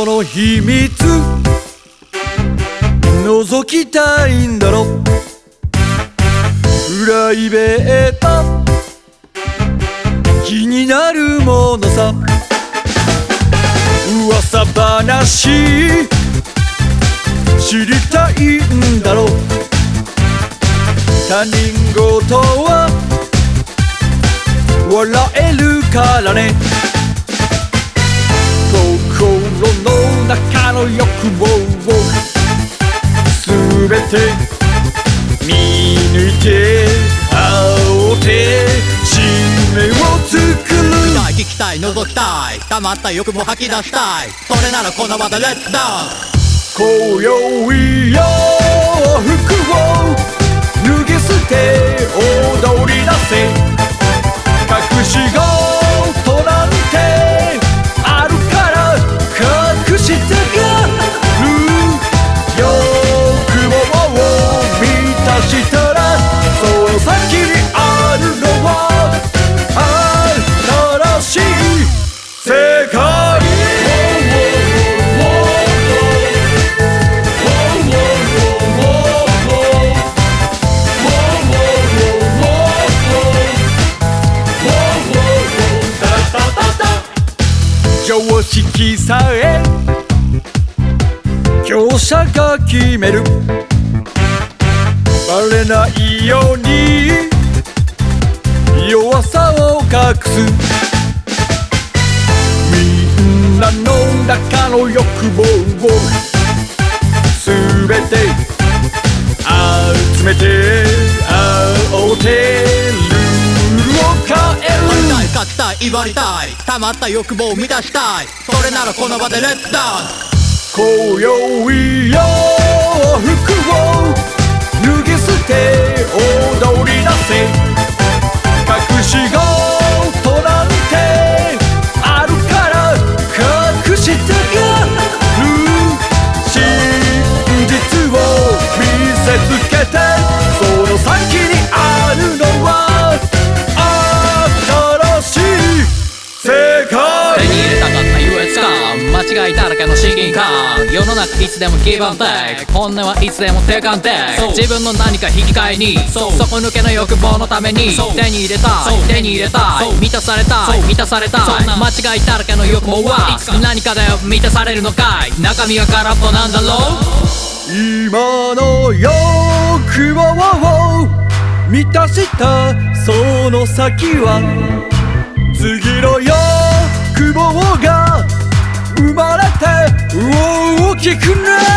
その秘密覗きたいんだろ。プライベート気になるものさ。噂話知りたいんだろ。他人事は笑えるからね。心の中の欲望をすべて見抜いて煽って締めを作る。 聞きたい覗きたい溜まった欲も吐き出したい。それならこの場でレッツダウン。 今宵よ服を脱ぎ捨て踊り出せ。隠し事なんてあるから隠してがる。欲望を満たしたらその先にあるのは新しい世界。常識さえ強者が決める。バレないように弱さを隠す。みんなの中の欲望をすべて集めて煽ってルールを変える。 勝ちたい威張りたい溜まった欲望を満たしたい。それならこの場でレッツダウン。 今宵よ服を脱ぎ捨て踊り出せ。隠し事なんてあるから隠してがる。真実を見せつけてその先にあるのは新しい世界。 手に入れたかった優越感間違いだらけの親近感。世の中いつでもギブアンテイク本音はいつでもテイクアンテイク。自分の何か引き換えに底抜けの欲望のために手に入れたい手に入れたい満たされたい満たされたい。そんな間違いだらけの欲望は何かで満たされるのかい。中身は空っぽなんだろう。 今の欲望を満たしたその先は次の欲望が生まれて大きくなる。